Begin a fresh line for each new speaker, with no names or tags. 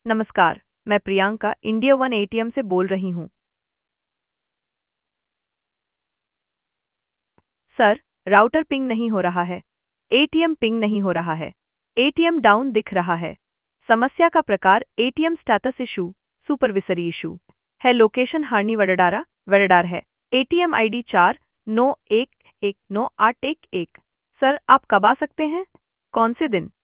नमस्कार, मैं Priyanka India one ATM से बोल रही हूँ। सर, राउटर पिंग नहीं हो रहा है। एटीएम पिंग नहीं हो रहा है। एटीएम डाउन दिख रहा है। समस्या का प्रकार ATM status issue, supervisory issue है। लोकेशन हार्नी वडोदरा, वडोदरा है। ATM ID 49119811। सर, आप कब आ सकते हैं? कौन से दिन?